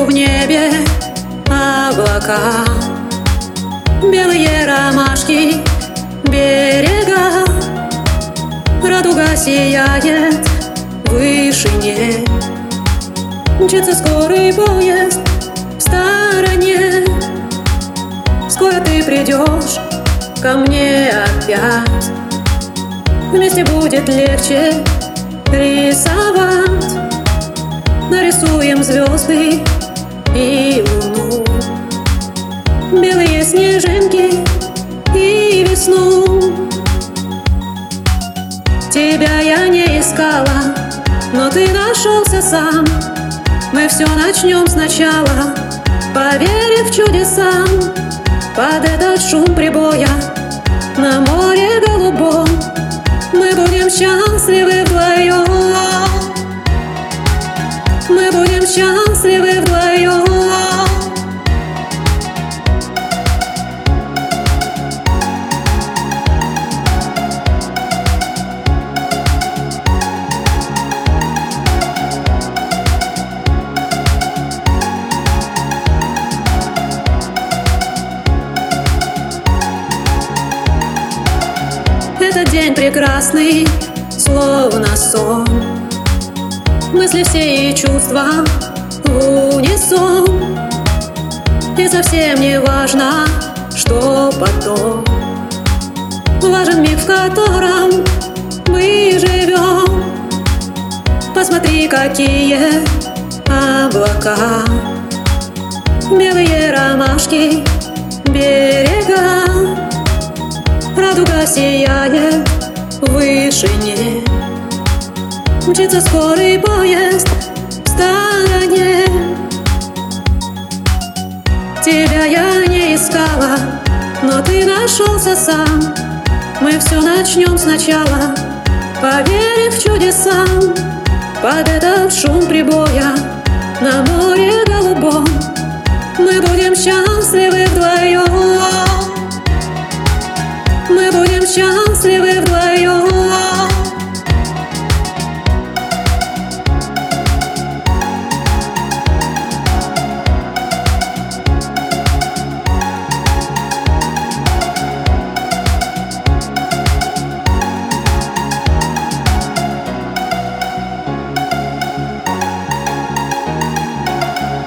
в небе облака, белые ромашки берега, радуга сияет в вышине, мчится скорый поезд в стороне. Скоро ты придешь ко мне опять, вместе будет легче рисовать. Нарисуем звезды и луну, белые снежинки и весну. Тебя я не искала, но ты нашелся сам. Мы все начнем сначала, поверив чудесам. Под этот шум прибоя на море голубом мы будем счастливы вдвоем. Мы будем счастливы вдвоем. Этот день прекрасный, словно сон. Мысли все и чувства в унисон. И совсем не важно, что потом. Важен миг, в котором мы живем. Посмотри, какие облака, белые ромашки берега, радуга сияет в вышине, мчится скорый поезд в стороне. Тебя я не искала, но ты нашелся сам. Мы все начнем сначала, поверив чудесам. Под этот шум прибоя на море голубом мы будем счастливы вдвоем. Мы будем счастливы.